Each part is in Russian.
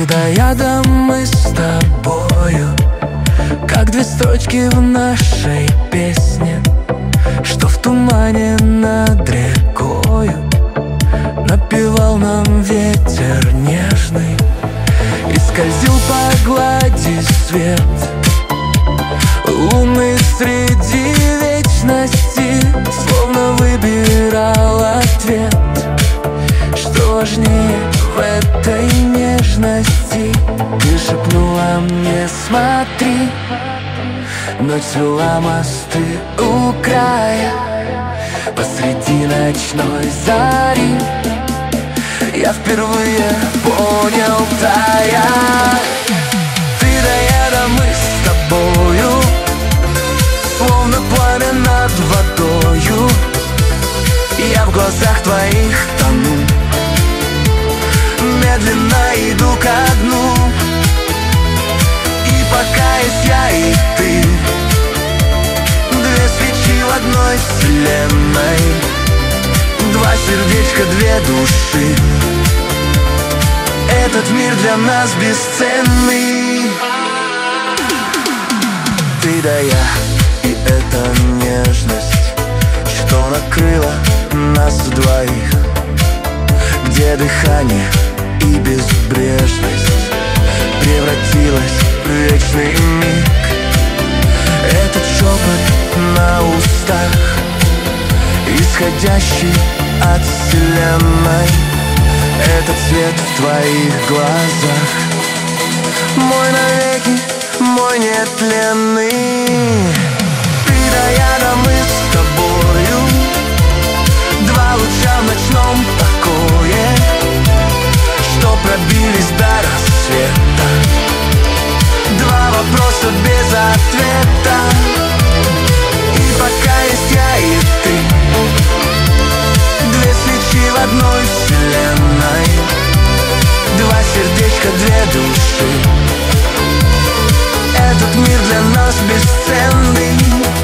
Ты да я, да мы с тобою, как две строчки в нашей песне, что в тумане над рекою напевал нам ветер нежный. И скользил по глади свет луны среди вечности, словно выбирал ответ, что важнее в этой нежности. Ты шепнула мне: смотри, ночь свела мосты у края, посреди ночной зари я впервые понял, тая. Ты да я, да мы с тобою, словно пламя над водою. Я в глазах твоих тону, медленно иду ко дну. И пока есть я и ты, две свечи в одной вселенной, два сердечка, две души. Этот мир для нас бесценный. Ты да я, и эта нежность, что накрыла нас двоих, где дыхание и безбрежность превратилась в вечный миг. Этот шепот на устах, исходящий от вселенной, этот свет в твоих глазах, мой навеки, мой нетленный. Ты да я, да мы с тобою, два луча в ночном покое, что пробились до рассвета, два вопроса без ответа. И пока есть я и ты, две свечи в одной вселенной, два сердечка, две души. Этот мир для нас бесценный.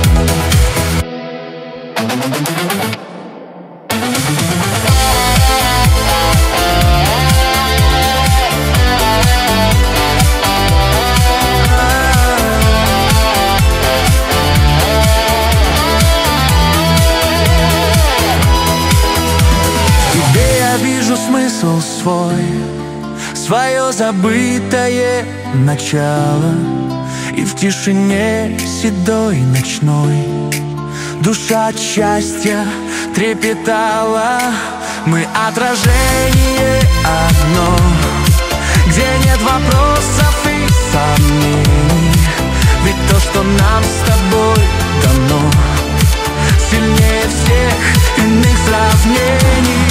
Вижу смысл свой, свое забытое начало. И в тишине седой ночной душа от счастья трепетала. Мы отражение одно, где нет вопросов и сомнений. Ведь то, что нам с тобой дано, сильнее всех иных сравнений.